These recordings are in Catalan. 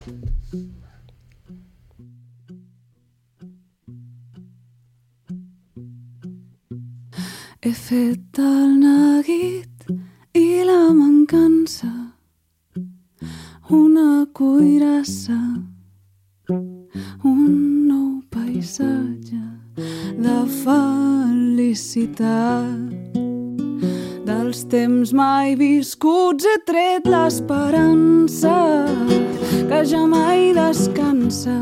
He fet el neguit i la mancança, una cuirassa, un nou paisatge de felicitat. Dels temps mai viscuts he tret l'esperança que ja mai descansa.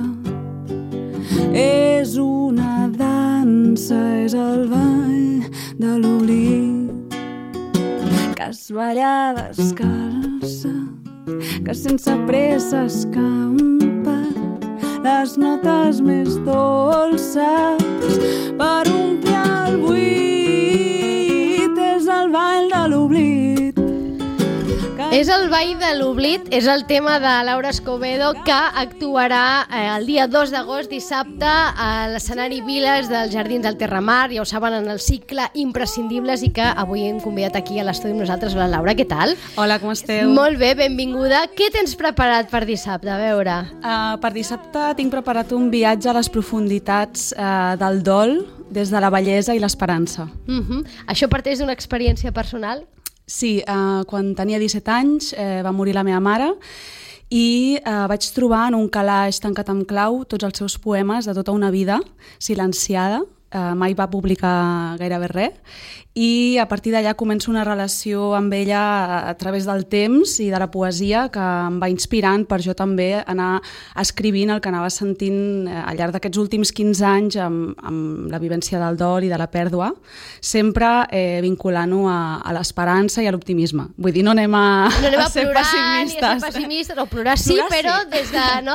És una dansa, és el ball de l'oblit que es balla descalça, que sense pressa escampa les notes més dolces per omplir el buit. És el ball de l'oblit. És el ball de l'oblit, és el tema de Laura Escobedo, que actuarà el dia 2 d'agost, dissabte, a l'escenari Viles dels Jardins del Terramar. Ja ho saben, en el cicle Imprescindibles, i que avui hem convidat aquí a l'estudi amb nosaltres. Hola, Laura, què tal? Hola, com esteu? Molt bé, benvinguda. Què tens preparat per dissabte? A veure. Per dissabte tinc preparat un viatge a les profunditats del dol, des de la bellesa i l'esperança. Això parteix d'una experiència personal? Sí, quan tenia 17 anys va morir la meva mare i vaig trobar en un calaix tancat amb clau tots els seus poemes de tota una vida, silenciada. Mai va publicar gairebé res, i a partir d'allà començo una relació amb ella a través del temps i de la poesia, que em va inspirant per jo també anar escrivint el que anava sentint al llarg d'aquests últims 15 anys amb la vivència del dol i de la pèrdua, sempre vinculant-ho a l'esperança i a l'optimisme. Vull dir, no anem a ser plorar, pessimistes. Ni a ser pessimistes, o plorar sí, però des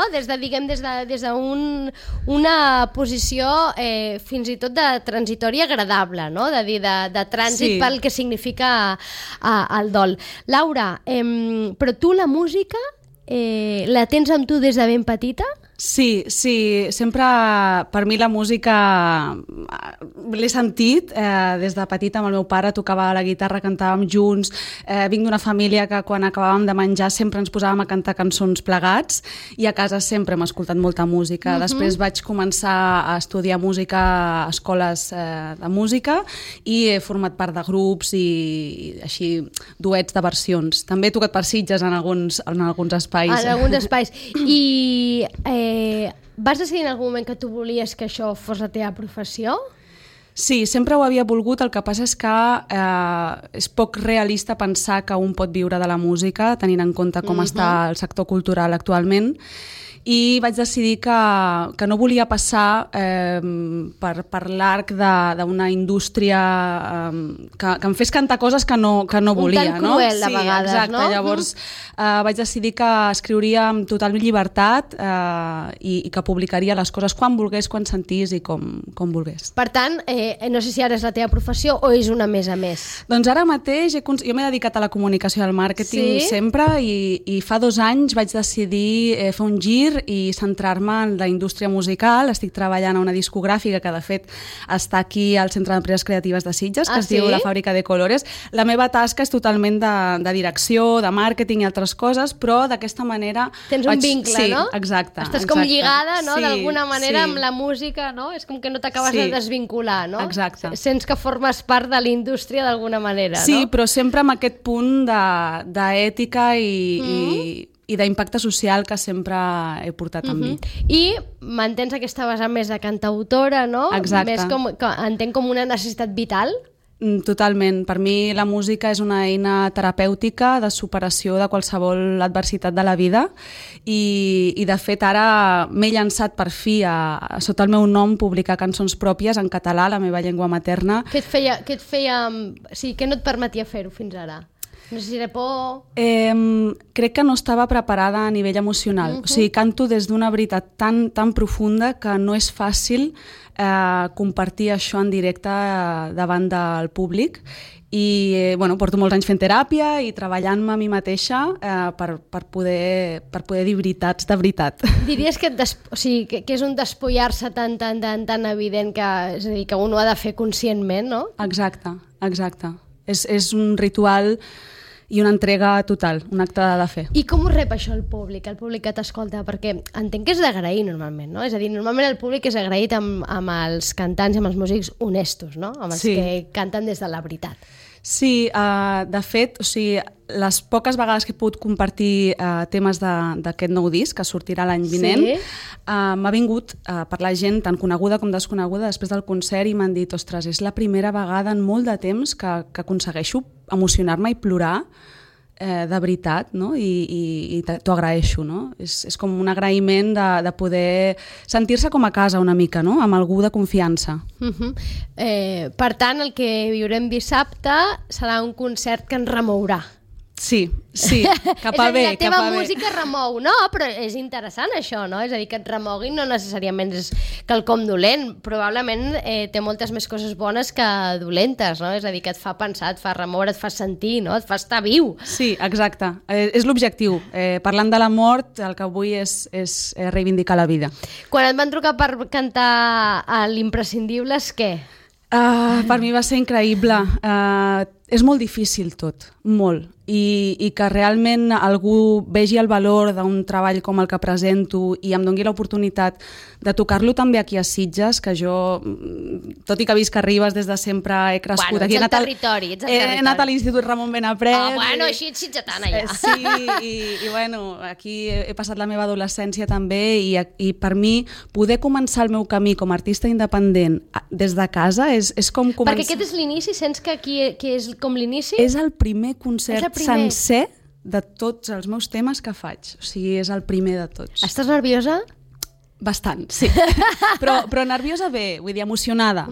d'una posició fins i tot de transitòria agradable, no? De dir, de trànsit, sí, pel que significa el dol. Laura, però tu la música la tens amb tu des de ben petita? Sí, sempre per mi la música l'he sentit des de petita. Amb el meu pare tocava la guitarra, cantàvem junts. Vinc d'una família que quan acabàvem de menjar sempre ens posàvem a cantar cançons plegats, i a casa sempre hem escoltat molta música. Després vaig començar a estudiar música a escoles de música i he format part de grups i així duets de versions. També he tocat per Sitges en alguns espais. En alguns espais. I vas decidir en algun moment que tu volies que això fos la teva professió? Sí, sempre ho havia volgut. El que passa és que és poc realista pensar que un pot viure de la música, tenint en compte com està el sector cultural actualment. I vaig decidir que no volia passar per l'arc d'una indústria que em fes cantar coses que no volia. Un tant cruel, de vegades, exacte, no? Llavors vaig decidir que escriuria amb total llibertat i que publicaria les coses quan volgués, quan sentís i com volgués. Per tant, no sé si ara és la teva professió o és una més a més. Doncs ara mateix jo m'he dedicat a la comunicació i al màrqueting sempre, i fa 2 anys vaig decidir fer un gir i centrar-me en la indústria musical. Estic treballant a una discogràfica que de fet està aquí al Centre d'Empreses Creatives de Sitges, que es diu La Fàbrica de Colores. La meva tasca és totalment de direcció, de màrqueting i altres coses, però d'aquesta manera... Tens un vincle, no? Sí, exacte. Estàs com lligada, no? D'alguna manera amb la música, no? És com que no t'acabes de desvincular, no? Exacte. Sents que formes part de la indústria d'alguna manera, no? Sí, però sempre amb aquest punt d'ètica i d'impacte social que sempre he portat amb mi. I mantens aquesta vessant més de cantautora, no? Exacte. Entenc com una necessitat vital? Totalment. Per mi la música és una eina terapèutica de superació de qualsevol adversitat de la vida, i de fet ara m'he llançat per fi sota el meu nom publicar cançons pròpies en català, la meva llengua materna. Què no et permetia fer-ho fins ara? No sé si era por... Crec que no estava preparada a nivell emocional. O sigui, canto des d'una veritat tan profunda que no és fàcil compartir això en directe davant del públic. I porto molts anys fent teràpia i treballant-me a mi mateixa per poder dir veritats de veritat. Diries que és un despullar-se tan evident que, és a dir, que un ho ha de fer conscientment, no? Exacte. És un ritual i una entrega total, un acte de fe. I com ho rep això el públic que t'escolta? Perquè entenc que és d'agrair normalment, no? És a dir, normalment el públic és agraït amb els cantants i amb els músics honestos, no? Amb els que canten des de la veritat. Sí, de fet, o sigui, les poques vegades que he pogut compartir temes d'aquest nou disc, que sortirà l'any vinent, m'ha vingut per la gent tan coneguda com desconeguda després del concert i m'han dit, ostres, és la primera vegada en molt de temps que aconsegueixo emocionar-me i plorar de veritat, no? I t'ho agraeixo, no? És com un agraïment de poder sentir-se com a casa una mica, no? Amb algú de confiança. Per tant, el que viurem dissabte serà un concert que ens remourà. Sí, cap a bé. És a dir, la teva música remou, no? Però és interessant això, no? És a dir, que et remoguin no necessàriament és quelcom dolent, probablement té moltes més coses bones que dolentes, no? És a dir, que et fa pensar, et fa remoure, et fa sentir, no? Et fa estar viu. Sí, exacte. És l'objectiu. Parlant de la mort, el que vull és reivindicar la vida. Quan et van trucar per cantar a l'Imprescindibles, què? Per mi va ser increïble. És molt difícil tot, molt. I que realment algú vegi el valor d'un treball com el que presento i em doni l'oportunitat de tocar-lo també aquí a Sitges, que jo, tot i que visc a Ribes des de sempre, he crescut aquí. Ets al territori. He anat a l'Institut Ramon Benapret. Així ets sitgetana ja. Sí, i bueno, aquí he passat la meva adolescència també i per mi poder començar el meu camí com a artista independent des de casa és com començar... Perquè aquest és l'inici? Sents que aquí és com l'inici? És el primer concert sencer de tots els meus temes que faig. O sigui, és el primer de tots. Estàs nerviosa? Bastant, sí. Però nerviosa bé, vull dir, emocionada.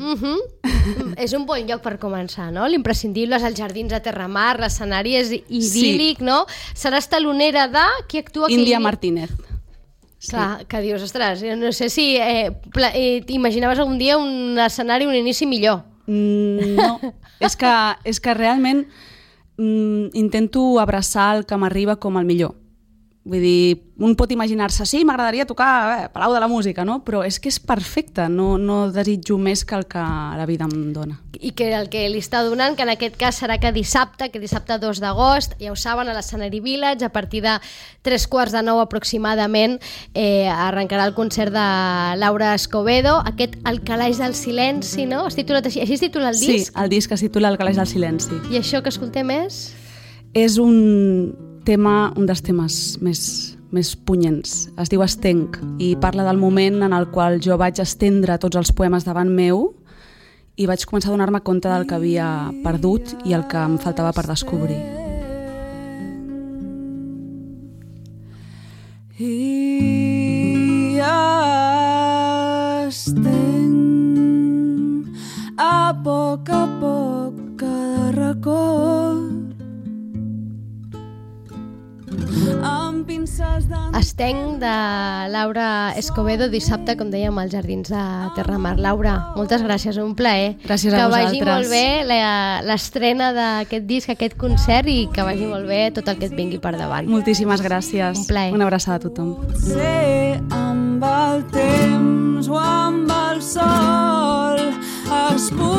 És un bon lloc per començar, no? L'Imprescindibles, els Jardins de Terramar, l'escenari és idíl·lic, no? Seràs talonera de... Qui actua? Índia Martínez. Clar, que dius, ostres, no sé si t'imaginaves algun dia un escenari, un inici millor. No, és que realment intento abraçar el que m'arriba com el millor. Vull dir, un pot imaginar-se, sí, m'agradaria tocar Palau de la Música, no? Però és que és perfecte, no desitjo més que el que la vida em dona. I que el que li està donant, que en aquest cas serà que dissabte 2 d'agost, ja ho saben, a l'Escenari Village, a partir de 8:45 aproximadament, arrencarà el concert de Laura Escobedo, aquest El calaix del silenci, no? Has titulat així? Així es titula el disc? Sí, el disc es titula El calaix del silenci. I això que escoltem és? És un dels temes més punyents. Es diu Estenc i parla del moment en el qual jo vaig estendre tots els poemes davant meu i vaig començar a donar-me compte del que havia perdut i el que em faltava per descobrir. I estenc a poc cada racó Estenc de Laura Escobedo, dissabte, com dèiem, als Jardins de Terramar. Laura, moltes gràcies, un plaer. Gràcies a vosaltres. Que vagi molt bé l'estrena d'aquest disc, aquest concert, i que vagi molt bé tot el que et vingui per davant. Moltíssimes gràcies. Un plaer. Una abraçada a tothom. Potser amb el temps o amb el sol es